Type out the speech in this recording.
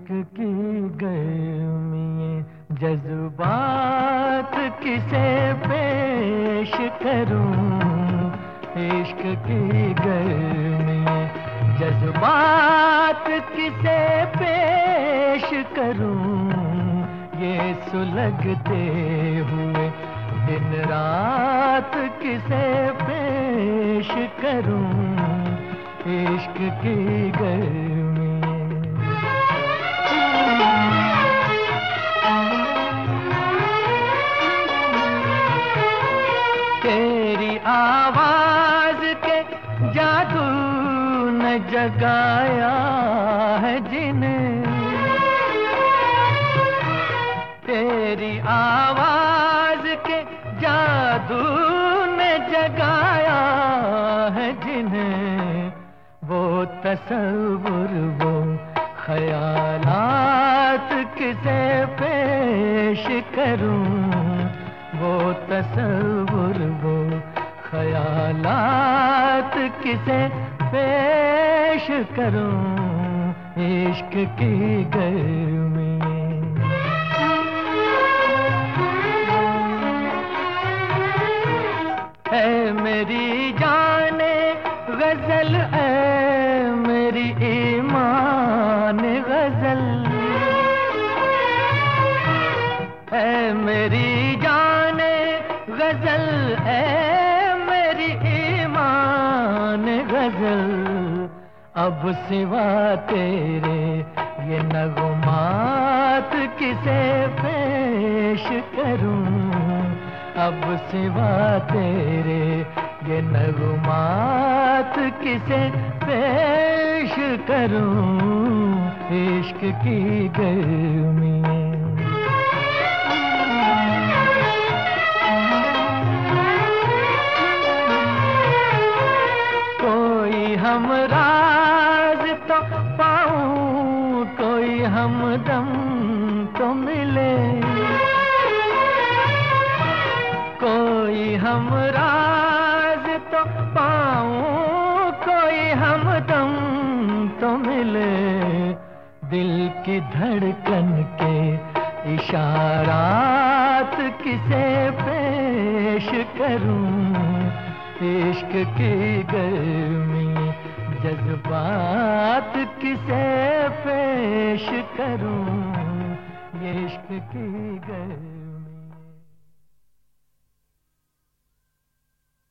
की गर्मी जज्बात किसे पेश करूं, इश्क की गर्मी जज्बात किसे पेश करूं, ये सुलगते हुए दिन रात किसे पेश करूं, इश्क की गर्मी। तेरी आवाज के जादू ने जगाया है जिन्हें, तेरी आवाज के जादू ने जगाया है जिन्हें, वो तसव्वुर वो ख्यालात किसे पेश करूं, वो तसव्वुर वो ख्यालात किसे पेश करूं, इश्क की गर्मी। ऐ मेरी जाने गजल, ऐ मेरी ईमान गजल, ऐ मेरी जाने गजल, ऐ मेरी ईमान गजल, अब सिवा तेरे ये नगमात किसे पेश करूं, अब सिवा तेरे ये नगमात किसे पेश करूं, इश्क की गर्मी। कोई हमराज तो पाऊं, कोई हमदम तो मिले, कोई हमराज तो पाऊं, कोई हमदम तो मिले, दिल की धड़कन के इशारात किसे पेश करूं, इश्क की गर्मी जज्बात किसे पेश करूं, ये इश्क की गर्मी।